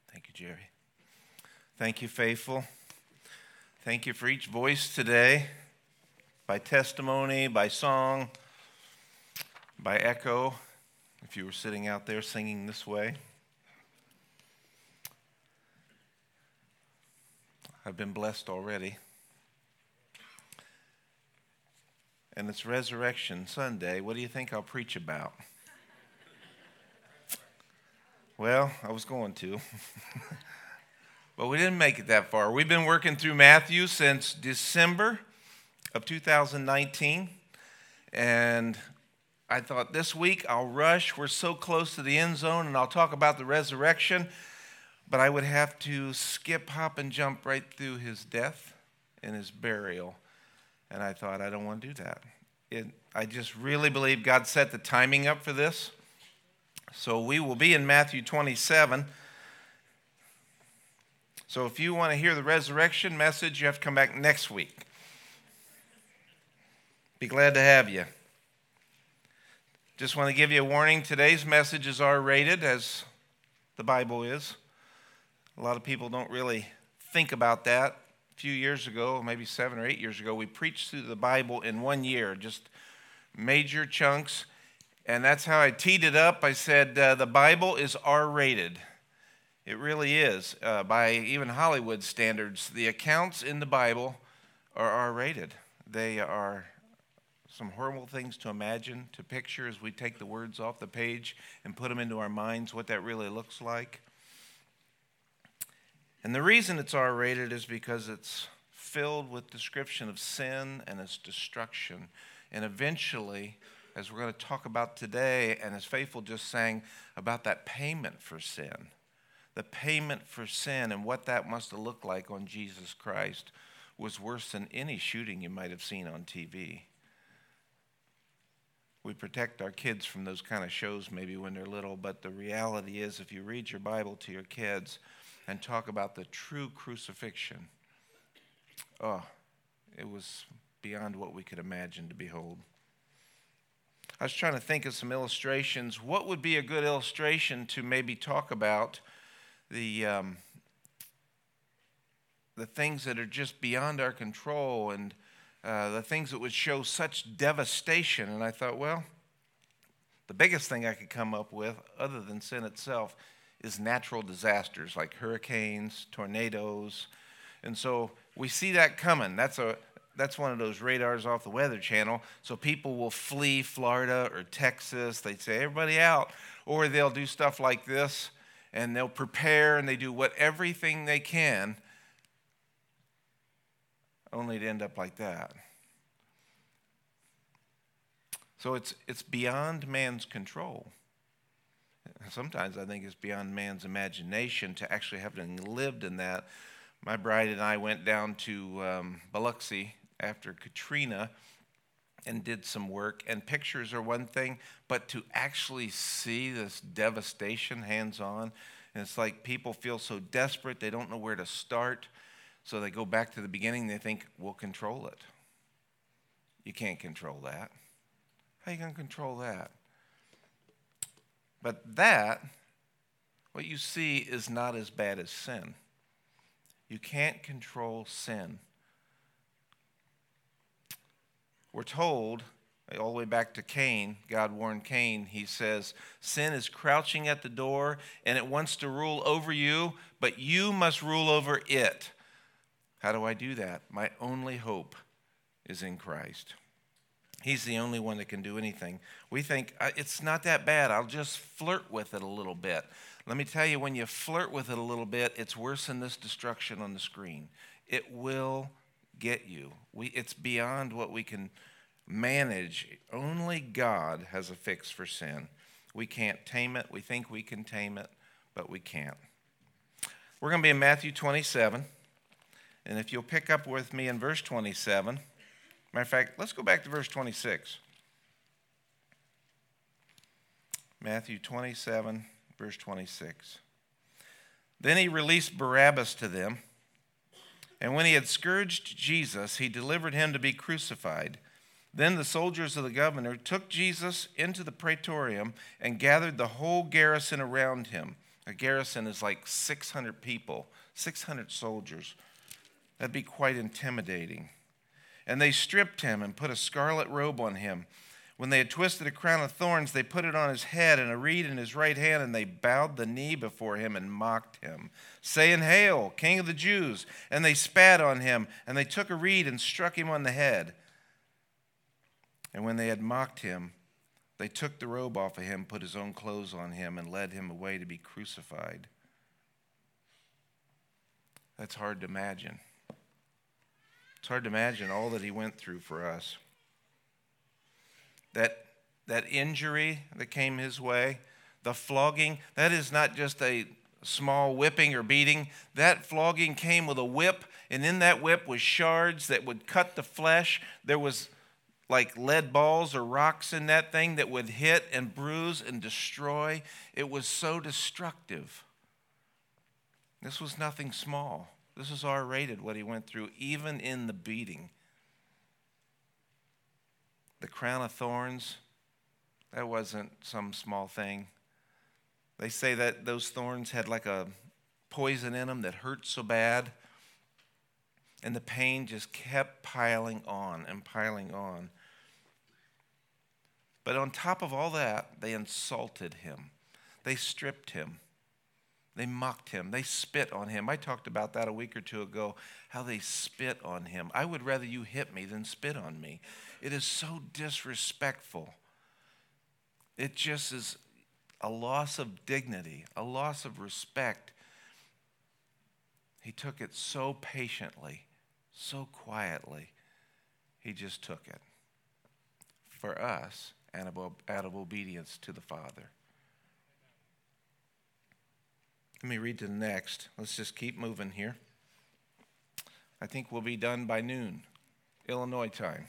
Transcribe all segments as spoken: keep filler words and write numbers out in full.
Thank you, Jerry. Thank you, faithful. Thank you for each voice today, by testimony, by song, by echo, if you were sitting out there singing this way. I've been blessed already. And it's Resurrection Sunday. What do you think I'll preach about? Well, I was going to. But we didn't make it that far. We've been working through Matthew since December of two thousand nineteen. And I thought this week I'll rush. We're so close to the end zone, and I'll talk about the resurrection. But I would have to skip, hop, and jump right through his death and his burial. And I thought, I don't want to do that. It, I just really believe God set the timing up for this. So we will be in Matthew twenty-seven. So if you want to hear the resurrection message, you have to come back next week. Be glad to have you. Just want to give you a warning. Today's message is R-rated, as the Bible is. A lot of people don't really think about that. A few years ago, maybe seven or eight years ago, we preached through the Bible in one year, just major chunks. And that's how I teed it up. I said, uh, the Bible is R-rated. It really is. Uh, by even Hollywood standards, the accounts in the Bible are R-rated. They are some horrible things to imagine, to picture as we take the words off the page and put them into our minds, what that really looks like. And the reason it's R-rated is because it's filled with description of sin and its destruction. And eventually, as we're going to talk about today, and as Faithful just sang about that payment for sin, the payment for sin and what that must have looked like on Jesus Christ was worse than any shooting you might have seen on T V. We protect our kids from those kind of shows maybe when they're little, but the reality is if you read your Bible to your kids and talk about the true crucifixion, oh, it was beyond what we could imagine to behold. I was trying to think of some illustrations. What would be a good illustration to maybe talk about the um, the things that are just beyond our control and uh, the things that would show such devastation? And I thought, well, the biggest thing I could come up with, other than sin itself, is natural disasters like hurricanes, tornadoes. And so we see that coming. That's a That's one of those radars off the Weather Channel. So people will flee Florida or Texas. They'd say, everybody out. Or they'll do stuff like this, and they'll prepare, and they do what everything they can, only to end up like that. So it's it's beyond man's control. Sometimes I think it's beyond man's imagination to actually having lived in that. My bride and I went down to um, Biloxi after Katrina and did some work, and pictures are one thing, but to actually see this devastation hands-on, and it's like people feel so desperate, they don't know where to start, so they go back to the beginning, they think, we'll control it. You can't control that. How are you going to control that? But that, what you see, is not as bad as sin. You can't control sin. We're told, all the way back to Cain, God warned Cain, he says, sin is crouching at the door and it wants to rule over you, but you must rule over it. How do I do that? My only hope is in Christ. He's the only one that can do anything. We think, it's not that bad, I'll just flirt with it a little bit. Let me tell you, when you flirt with it a little bit, it's worse than this destruction on the screen. It will get you. We, it's beyond what we can manage. Only God has a fix for sin. We can't tame it. We think we can tame it, but we can't. We're going to be in Matthew twenty-seven. And if you'll pick up with me in verse twenty-seven. Matter of fact, let's go back to verse twenty-six. Matthew twenty-seven. Verse twenty-six. Then he released Barabbas to them, and when he had scourged Jesus, he delivered him to be crucified. Then the soldiers of the governor took Jesus into the praetorium and gathered the whole garrison around him. A garrison is like six hundred people, six hundred soldiers. That'd be quite intimidating. And they stripped him and put a scarlet robe on him. When they had twisted a crown of thorns, they put it on his head and a reed in his right hand, and they bowed the knee before him and mocked him, saying, "Hail, King of the Jews!" And they spat on him, and they took a reed and struck him on the head. And when they had mocked him, they took the robe off of him, put his own clothes on him, and led him away to be crucified. That's hard to imagine. It's hard to imagine all that he went through for us. That, that injury that came his way, the flogging, that is not just a small whipping or beating. That flogging came with a whip, and in that whip was shards that would cut the flesh. There was like lead balls or rocks in that thing that would hit and bruise and destroy. It was so destructive. This was nothing small. This was R-rated, what he went through, even in the beating. The crown of thorns, that wasn't some small thing. They say that those thorns had like a poison in them that hurt so bad, and the pain just kept piling on and piling on. But on top of all that, they insulted him. They stripped him. They mocked him. They spit on him. I talked about that a week or two ago, how they spit on him. I would rather you hit me than spit on me. It is so disrespectful. It just is a loss of dignity, a loss of respect. He took it so patiently, so quietly. He just took it for us out of obedience to the Father. Let me read to the next. Let's just keep moving here. I think we'll be done by noon, Illinois time.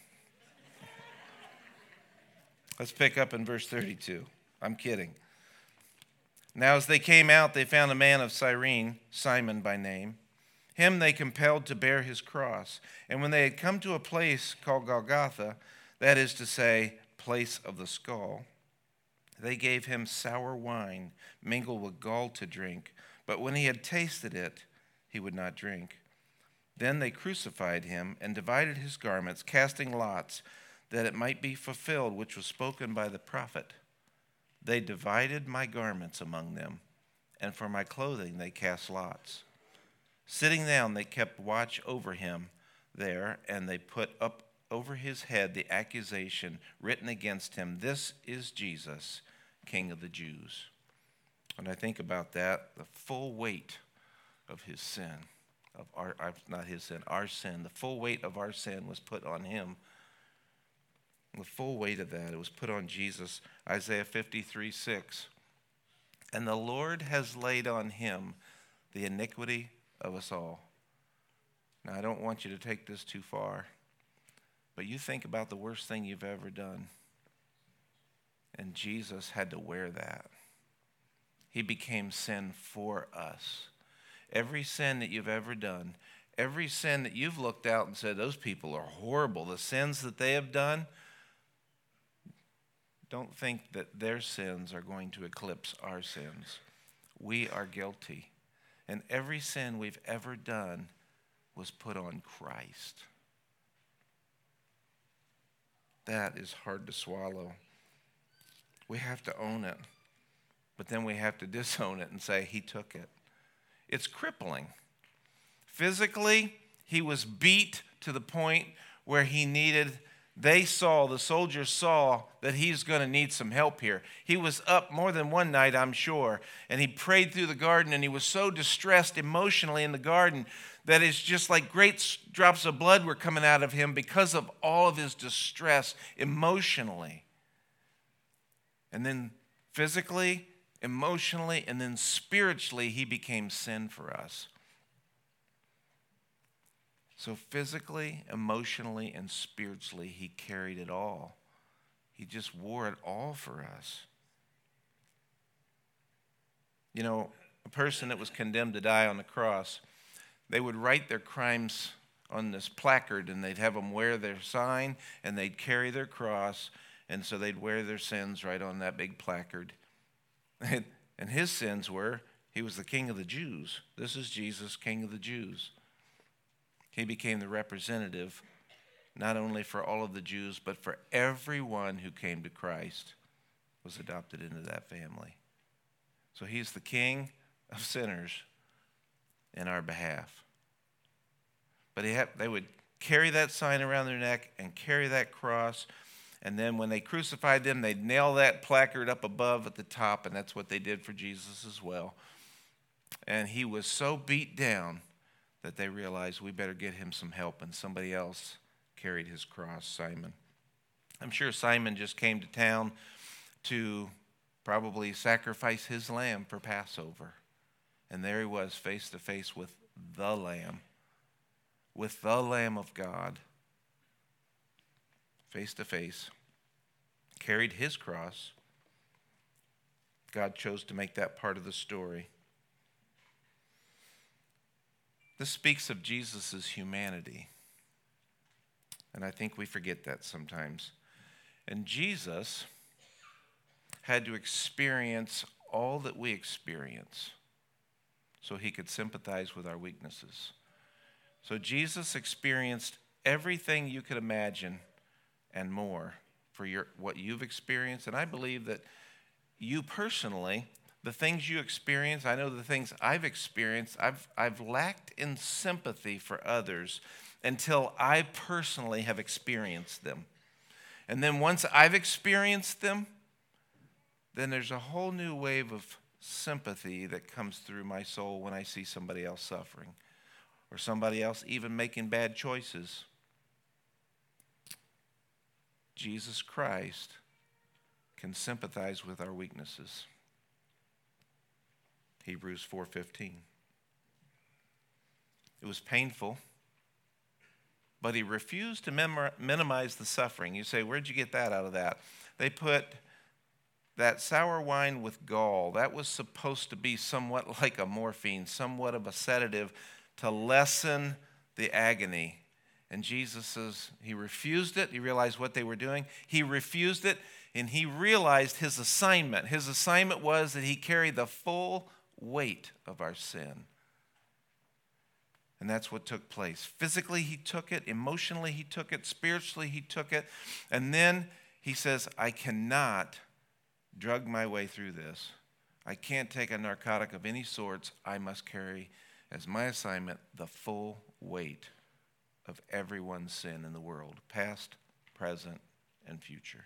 Let's pick up in verse thirty-two. I'm kidding. Now as they came out, they found a man of Cyrene, Simon by name. Him they compelled to bear his cross. And when they had come to a place called Golgotha, that is to say, place of the skull, they gave him sour wine, mingled with gall to drink. But when he had tasted it, he would not drink. Then they crucified him and divided his garments, casting lots, that it might be fulfilled, which was spoken by the prophet. They divided my garments among them, and for my clothing they cast lots. Sitting down, they kept watch over him there, and they put up over his head the accusation written against him, "This is Jesus, King of the Jews." When I think about that, the full weight of his sin, of our, not his sin, our sin, the full weight of our sin was put on him. The full weight of that, it was put on Jesus. Isaiah fifty-three six. And the Lord has laid on him the iniquity of us all. Now, I don't want you to take this too far, but you think about the worst thing you've ever done. And Jesus had to wear that. He became sin for us. Every sin that you've ever done, every sin that you've looked out and said, those people are horrible, the sins that they have done, don't think that their sins are going to eclipse our sins. We are guilty. And every sin we've ever done was put on Christ. That is hard to swallow. We have to own it. But then we have to disown it and say, he took it. It's crippling. Physically, he was beat to the point where he needed, they saw, the soldiers saw that he's going to need some help here. He was up more than one night, I'm sure, and he prayed through the garden, and he was so distressed emotionally in the garden that it's just like great drops of blood were coming out of him because of all of his distress emotionally. And then physically, emotionally, and then spiritually, he became sin for us. So physically, emotionally, and spiritually, he carried it all. He just wore it all for us. You know, a person that was condemned to die on the cross, they would write their crimes on this placard, and they'd have them wear their sign, and they'd carry their cross, and so they'd wear their sins right on that big placard. And his sins were, He was the King of the Jews. This is Jesus, King of the Jews. He became the representative not only for all of the Jews, but for everyone who came to Christ was adopted into that family. So he's the King of sinners in our behalf. But he had, they would carry that sign around their neck and carry that cross. And then when they crucified them, they'd nail that placard up above at the top, and that's what they did for Jesus as well. And he was so beat down that they realized we better get him some help, and somebody else carried his cross, Simon. I'm sure Simon just came to town to probably sacrifice his lamb for Passover. And there he was, face to face with the Lamb, with the Lamb of God, face to face, carried his cross. God chose to make that part of the story. This speaks of Jesus' humanity. And I think we forget that sometimes. And Jesus had to experience all that we experience so he could sympathize with our weaknesses. So Jesus experienced everything you could imagine and more for your what you've experienced. And I believe that you personally, the things you experience, I know the things I've experienced, I've, I've lacked in sympathy for others until I personally have experienced them. And then once I've experienced them, then there's a whole new wave of sympathy that comes through my soul when I see somebody else suffering or somebody else even making bad choices. Jesus Christ can sympathize with our weaknesses. Hebrews four fifteen. It was painful, but he refused to mem- minimize the suffering. You say, where'd you get that out of that? They put that sour wine with gall. That was supposed to be somewhat like a morphine, somewhat of a sedative to lessen the agony. And Jesus says he refused it. He realized what they were doing. He refused it, and he realized his assignment. His assignment was that he carried the full weight of our sin. And that's what took place. Physically, he took it. Emotionally, he took it. Spiritually, he took it. And then he says, I cannot drug my way through this. I can't take a narcotic of any sorts. I must carry as my assignment the full weight of everyone's sin in the world, past, present, and future.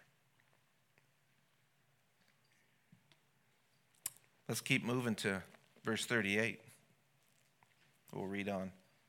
Let's keep moving to verse thirty-eight. We'll read on.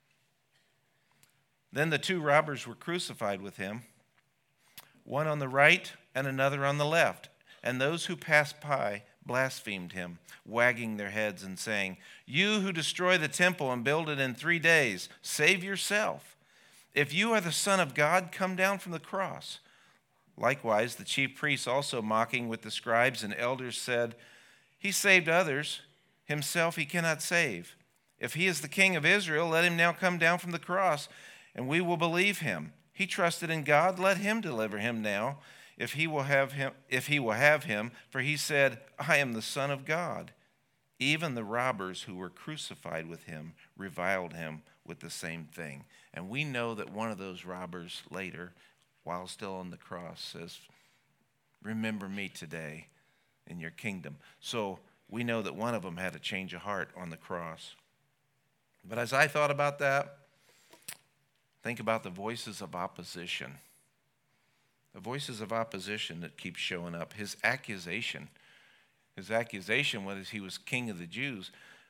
Then the two robbers were crucified with him, one on the right and another on the left. And those who passed by blasphemed him, wagging their heads and saying, You who destroy the temple and build it in three days, save yourself. If you are the Son of God, come down from the cross. Likewise, the chief priests also mocking with the scribes and elders said, He saved others, himself he cannot save. If he is the King of Israel, let him now come down from the cross, and we will believe him. He trusted in God, let him deliver him now, if he will have him, if he will have him, for he said, I am the Son of God. Even the robbers who were crucified with him reviled him with the same thing. And we know that one of those robbers later, while still on the cross, says, Remember me today in your kingdom. So we know that one of them had a change of heart on the cross. But as I thought about that, think about the voices of opposition. The voices of opposition that keep showing up. His accusation. His accusation was he was king of the Jews.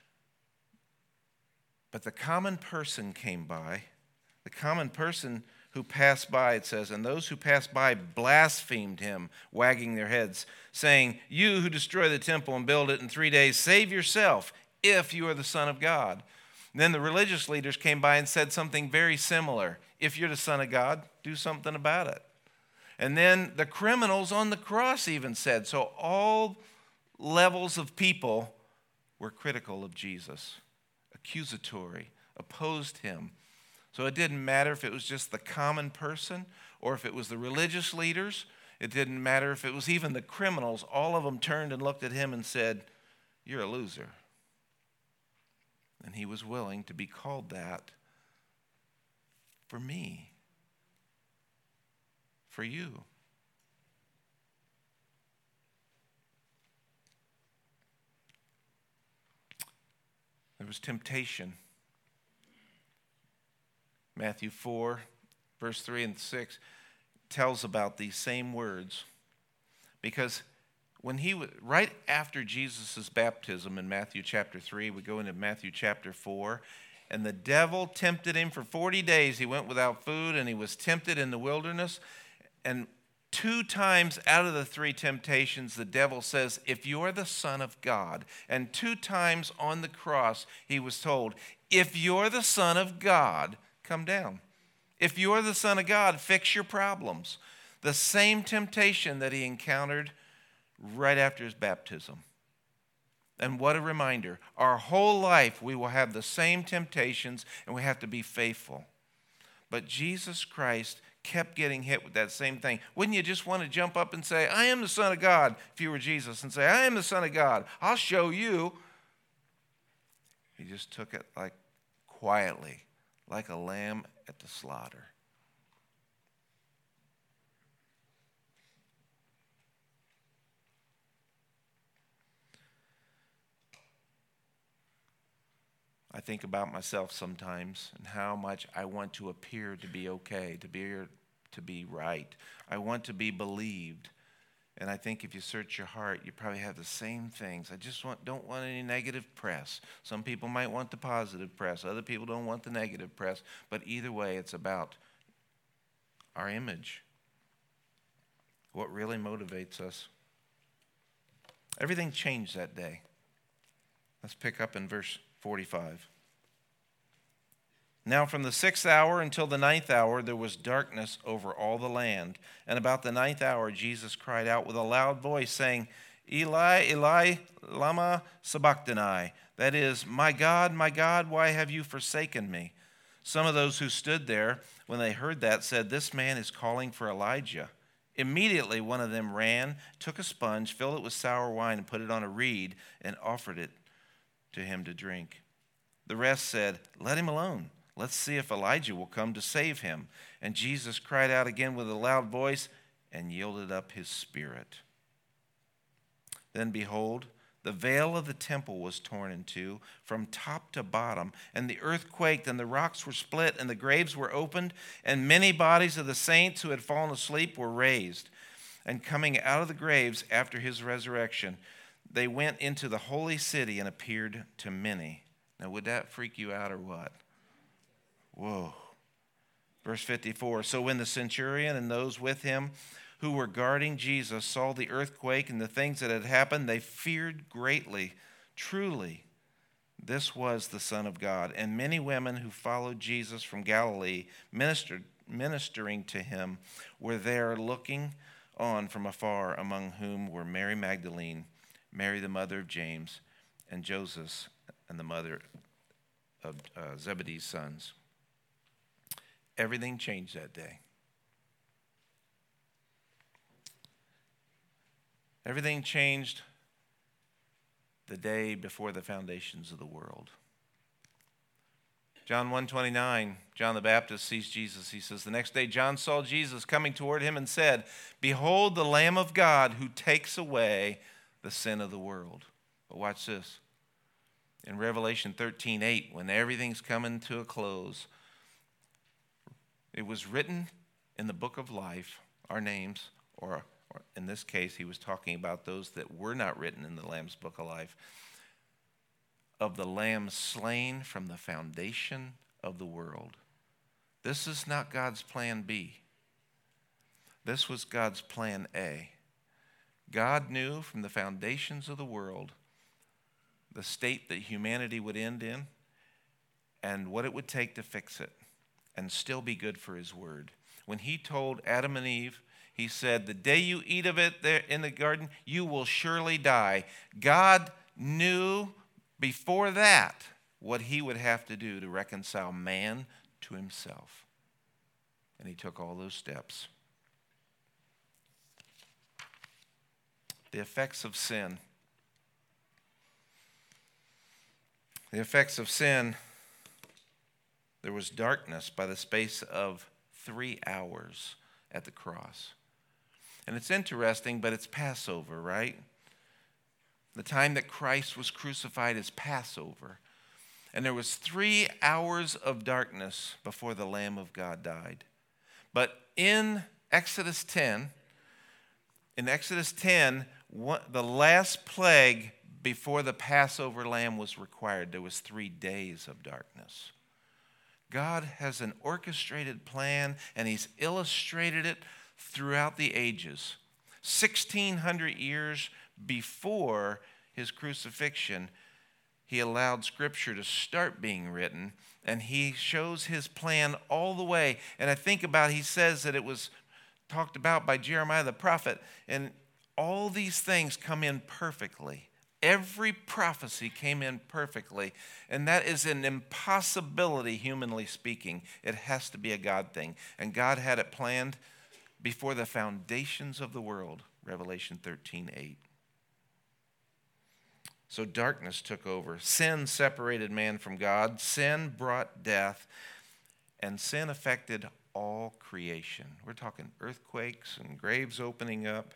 But the common person came by. The common person who passed by, it says, and those who passed by blasphemed him, wagging their heads, saying, You who destroy the temple and build it in three days, save yourself, if you are the Son of God. And then the religious leaders came by and said something very similar. If you're the Son of God, do something about it. And then the criminals on the cross even said, so all levels of people were critical of Jesus, accusatory, opposed him. So it didn't matter if it was just the common person or if it was the religious leaders. It didn't matter if it was even the criminals. All of them turned and looked at him and said, You're a loser. And he was willing to be called that for me, for you. There was temptation. Matthew four, verse three and six tells about these same words. Because when he was, right after Jesus' baptism in Matthew chapter three, we go into Matthew chapter four, and the devil tempted him for forty days. He went without food, and he was tempted in the wilderness. And two times out of the three temptations, the devil says, if you're the Son of God. And two times on the cross, he was told, if you're the Son of God, come down. If you're the Son of God, fix your problems. The same temptation that he encountered right after his baptism. And what a reminder. Our whole life we will have the same temptations, and we have to be faithful. But Jesus Christ kept getting hit with that same thing. Wouldn't you just want to jump up and say, I am the Son of God, if you were Jesus, and say, I am the Son of God. I'll show you. He just took it like quietly, like a lamb at the slaughter. I think about myself sometimes and how much I want to appear to be okay, to be, to be right. I want to be believed. And I think if you search your heart, you probably have the same things. I just want, don't want any negative press. Some people might want the positive press. Other people don't want the negative press. But either way, it's about our image. What really motivates us. Everything changed that day. Let's pick up in verse forty-five. Now from the sixth hour until the ninth hour there was darkness over all the land. And about the ninth hour Jesus cried out with a loud voice, saying, Eli, Eli, lama sabachthani. That is, my God, my God, why have you forsaken me? Some of those who stood there, when they heard that, said, this man is calling for Elijah. Immediately one of them ran, took a sponge, filled it with sour wine, and put it on a reed, and offered it to him to drink. The rest said, let him alone. Let's see if Elijah will come to save him. And Jesus cried out again with a loud voice and yielded up his spirit. Then behold, the veil of the temple was torn in two from top to bottom, and the earth quaked, and the rocks were split, and the graves were opened, and many bodies of the saints who had fallen asleep were raised. And coming out of the graves after his resurrection, they went into the holy city and appeared to many. Now, would that freak you out or what? Whoa. Verse fifty-four, so when the centurion and those with him who were guarding Jesus saw the earthquake and the things that had happened, they feared greatly. Truly, this was the Son of God. And many women who followed Jesus from Galilee, ministered, ministering to him, were there looking on from afar, among whom were Mary Magdalene, Mary the mother of James, and Joseph, and the mother of uh, Zebedee's sons. Everything changed that day. Everything changed the day before the foundations of the world. John one twenty-nine, John the Baptist sees Jesus. He says, the next day John saw Jesus coming toward him and said, behold the Lamb of God who takes away the sin of the world. But watch this. In Revelation thirteen eight, when everything's coming to a close, it was written in the book of life, our names, or, or in this case, he was talking about those that were not written in the Lamb's book of life, of the Lamb slain from the foundation of the world. This is not God's plan B. This was God's plan A. God knew from the foundations of the world the state that humanity would end in and what it would take to fix it and still be good for his word. When he told Adam and Eve, he said, the day you eat of it there in the garden, you will surely die. God knew before that what he would have to do to reconcile man to himself. And he took all those steps. The effects of sin. The effects of sin, there was darkness by the space of three hours at the cross. And it's interesting, but it's Passover, right? The time that Christ was crucified is Passover. And there was three hours of darkness before the Lamb of God died. But in Exodus ten, in Exodus ten, what, the last plague before the Passover lamb was required, there was three days of darkness. God has an orchestrated plan, and he's illustrated it throughout the ages. sixteen hundred years before his crucifixion, he allowed Scripture to start being written, and he shows his plan all the way. And I think about, he says that it was talked about by Jeremiah the prophet, and all these things come in perfectly. Every prophecy came in perfectly, and that is an impossibility, humanly speaking. It has to be a God thing, and God had it planned before the foundations of the world, Revelation thirteen eight. So darkness took over. Sin separated man from God. Sin brought death, and sin affected all creation. We're talking earthquakes and graves opening up.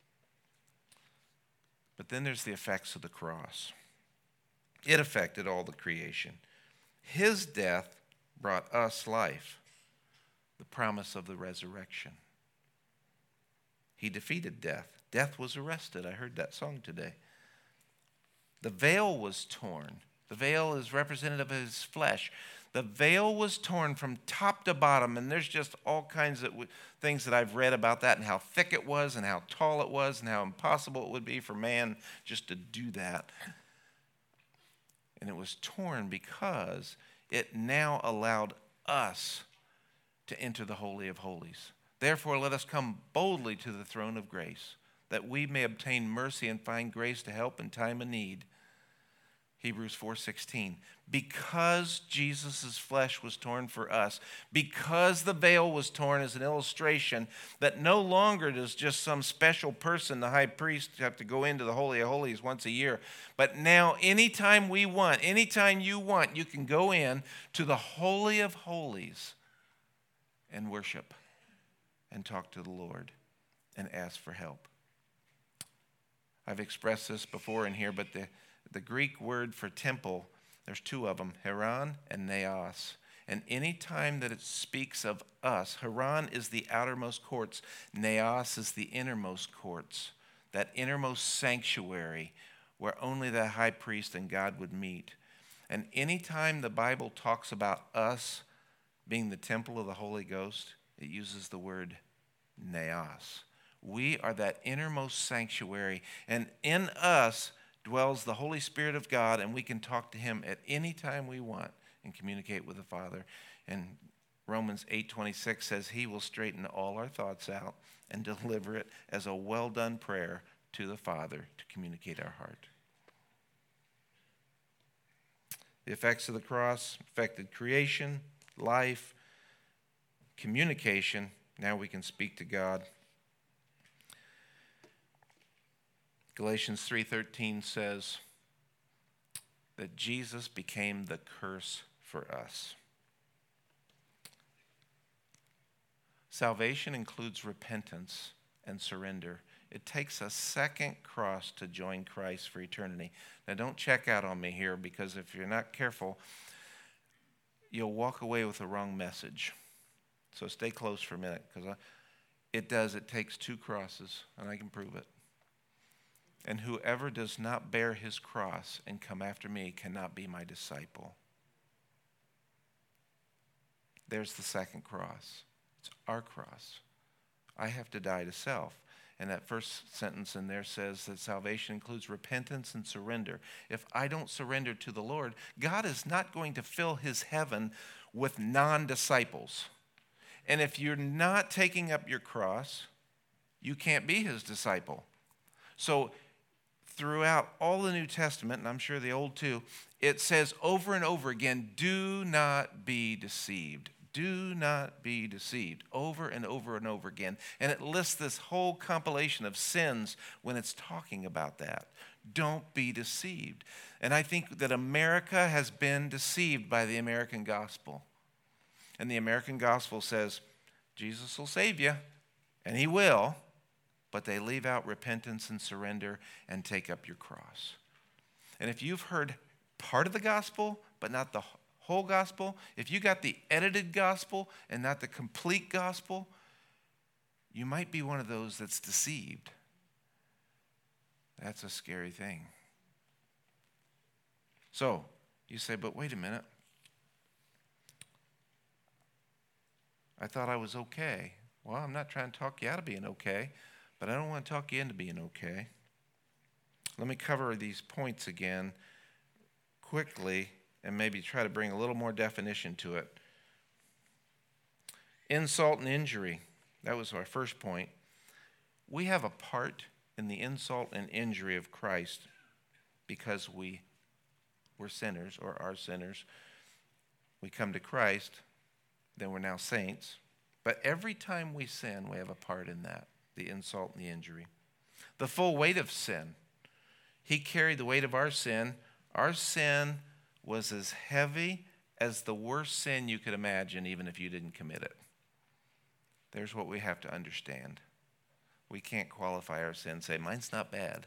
But then there's the effects of the cross. It affected all the creation. His death brought us life, the promise of the resurrection. He defeated death. Death was arrested. I heard that song today. The veil was torn. The veil is representative of his flesh. The veil was torn from top to bottom, and there's just all kinds of things that I've read about that and how thick it was and how tall it was and how impossible it would be for man just to do that. And it was torn because it now allowed us to enter the Holy of Holies. Therefore, let us come boldly to the throne of grace, that we may obtain mercy and find grace to help in time of need. Hebrews four sixteen. Because Jesus' flesh was torn for us, because the veil was torn as an illustration that no longer does just some special person, the high priest, have to go into the Holy of Holies once a year, but now anytime we want, anytime you want, you can go in to the Holy of Holies and worship and talk to the Lord and ask for help. I've expressed this before in here, but the The Greek word for temple, there's two of them, Haran and Naos. And any time that it speaks of us, Haran is the outermost courts, Naos is the innermost courts, that innermost sanctuary where only the high priest and God would meet. And any time the Bible talks about us being the temple of the Holy Ghost, it uses the word Naos. We are that innermost sanctuary, and in us dwells the Holy Spirit of God, and we can talk to him at any time we want and communicate with the Father. And Romans eight twenty-six says he will straighten all our thoughts out and deliver it as a well-done prayer to the Father to communicate our heart. The effects of the cross affected creation, life, communication. Now we can speak to God. Galatians three thirteen says that Jesus became the curse for us. Salvation includes repentance and surrender. It takes a second cross to join Christ for eternity. Now, don't check out on me here, because if you're not careful, you'll walk away with the wrong message. So stay close for a minute, because it does. It takes two crosses, and I can prove it. And whoever does not bear his cross and come after me cannot be my disciple. There's the second cross. It's our cross. I have to die to self. And that first sentence in there says that salvation includes repentance and surrender. If I don't surrender to the Lord, God is not going to fill his heaven with non-disciples. And if you're not taking up your cross, you can't be his disciple. So throughout all the New Testament, and I'm sure the Old too, it says over and over again, do not be deceived. Do not be deceived, over and over and over again. And it lists this whole compilation of sins when it's talking about that. Don't be deceived. And I think that America has been deceived by the American gospel. And the American gospel says, Jesus will save you, and he will, but they leave out repentance and surrender and take up your cross. And if you've heard part of the gospel, but not the whole gospel, if you got the edited gospel and not the complete gospel, you might be one of those that's deceived. That's a scary thing. So, you say, but wait a minute. I thought I was okay. Well, I'm not trying to talk you out of being okay, but I don't want to talk you into being okay. Let me cover these points again quickly and maybe try to bring a little more definition to it. Insult and injury. That was our first point. We have a part in the insult and injury of Christ because we were sinners or are sinners. We come to Christ, then we're now saints. But every time we sin, we have a part in that, the insult and the injury. The full weight of sin. He carried the weight of our sin. Our sin was as heavy as the worst sin you could imagine, even if you didn't commit it. There's what we have to understand. We can't qualify our sin, say, mine's not bad.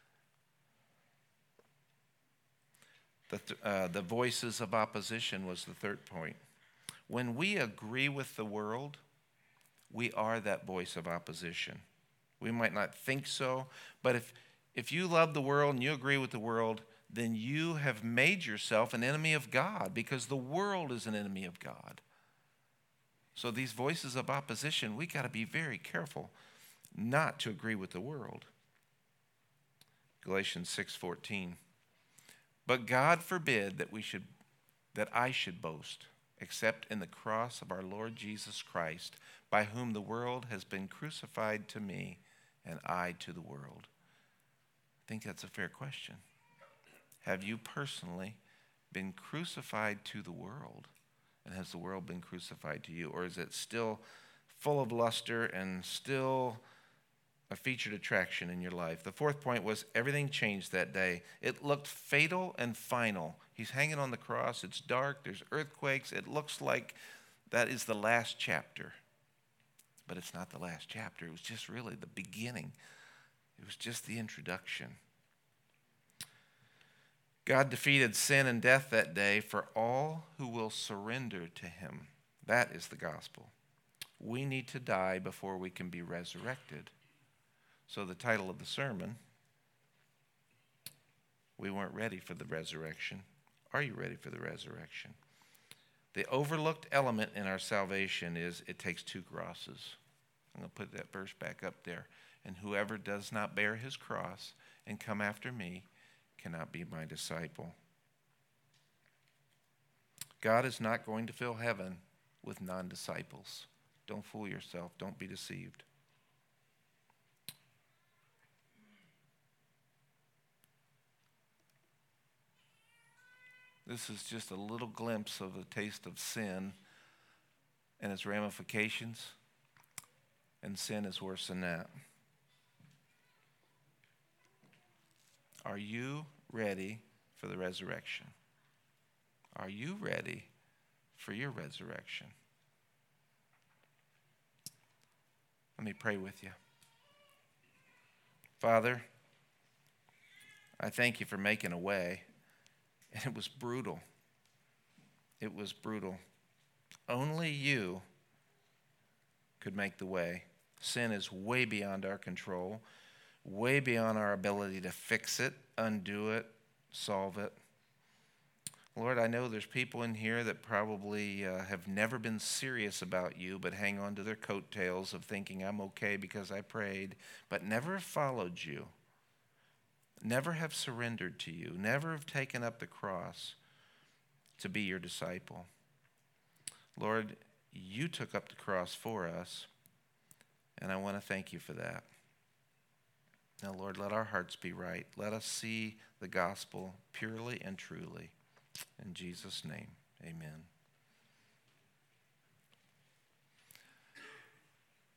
The, th- uh, the voices of opposition was the third point. When we agree with the world, we are that voice of opposition. We might not think so, but if, if you love the world and you agree with the world, then you have made yourself an enemy of God because the world is an enemy of God. So these voices of opposition, we got to be very careful not to agree with the world. Galatians six fourteen. But God forbid that we should that I should boast, except in the cross of our Lord Jesus Christ, by whom the world has been crucified to me, and I to the world. I think that's a fair question. Have you personally been crucified to the world? And has the world been crucified to you? Or is it still full of luster and still a featured attraction in your life? The fourth point was everything changed that day. It looked fatal and final. He's hanging on the cross. It's dark. There's earthquakes. It looks like that is the last chapter. But it's not the last chapter. It was just really the beginning. It was just the introduction. God defeated sin and death that day for all who will surrender to him. That is the gospel. We need to die before we can be resurrected. So the title of the sermon, we weren't ready for the resurrection. Are you ready for the resurrection? The overlooked element in our salvation is it takes two crosses. I'm going to put that verse back up there. And whoever does not bear his cross and come after me cannot be my disciple. God is not going to fill heaven with non-disciples. Don't fool yourself. Don't be deceived. This is just a little glimpse of a taste of sin and its ramifications. And sin is worse than that. Are you ready for the resurrection? Are you ready for your resurrection? Let me pray with you. Father, I thank you for making a way. And it was brutal. It was brutal. Only you could make the way. Sin is way beyond our control, way beyond our ability to fix it, undo it, solve it. Lord, I know there's people in here that probably uh, have never been serious about you, but hang on to their coattails of thinking I'm okay because I prayed, but never have followed you, never have surrendered to you, never have taken up the cross to be your disciple. Lord, you took up the cross for us, and I want to thank you for that. Now, Lord, let our hearts be right. Let us see the gospel purely and truly. In Jesus' name, amen.